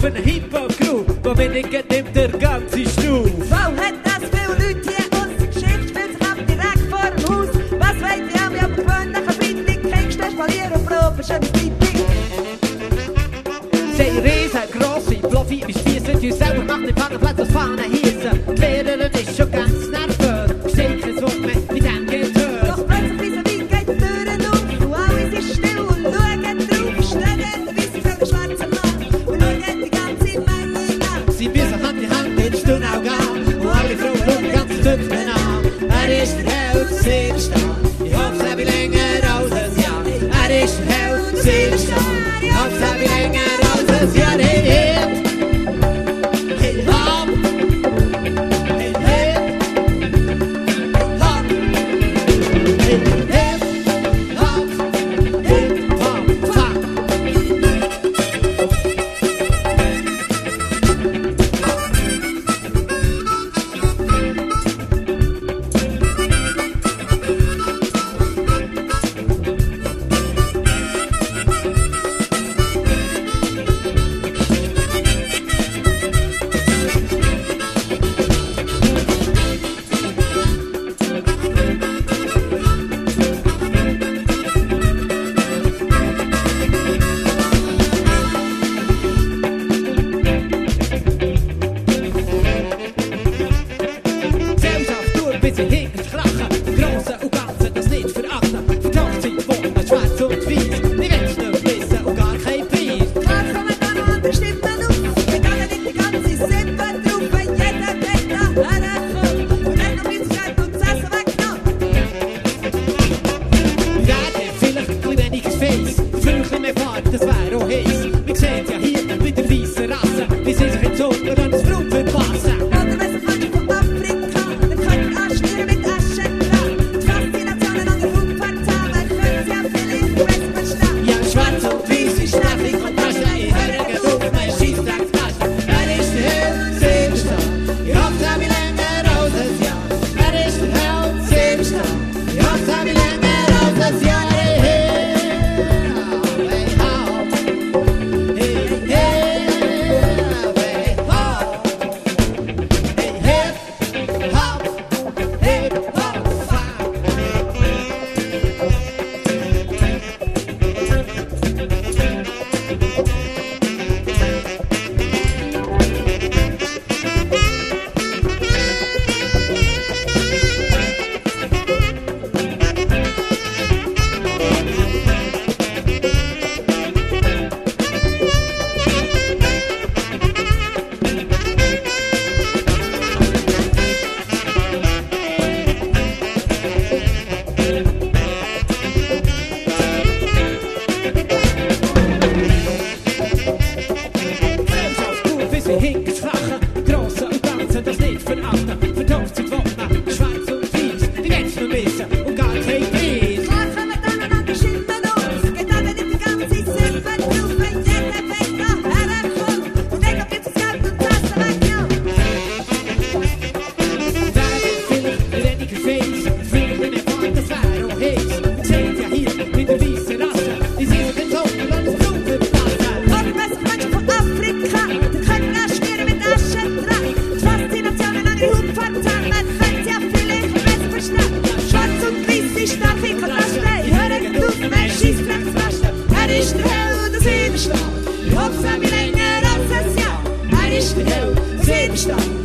für eine Hip-Hop-Crew, wo mir nicht nimmt der ganze Stuhl. Wow, hat das viele Leute hier aus der Geschichte, spielt sich ab direkt vor dem Haus. Was wollt ihr haben, aber gewöhnlich ein Bindung, kriegst du Spalier und Probe, schöne Bindung. Sie riesengrosse, Fluffy wie Spiessen, die selber macht den Parkplatz aus Fahnen hießen. Die Lehrerin ist schon ganz nervös, versteht kein Wort mehr, wie dem geht hört. Doch plötzlich vis-à-vis geht die Türen auf und alle sind still und schauen drauf. Stehen der Weisse für den schwarzen Mann und schauen die ganze Menge an. Sie bissen Hand in Hand in Stunau gehen und alle Frauen schauen die ganze Tüpfen an. Ist der Held, sie ist da, ich hoffe, es habe länger als ein Jahr. Ist der Held, sie ist da, ich hoffe, es habe länger als ein Jahr. Hey, hey. Ich hoffe, es habe länger als ein Jahr. Er ist der Held, sie ist da.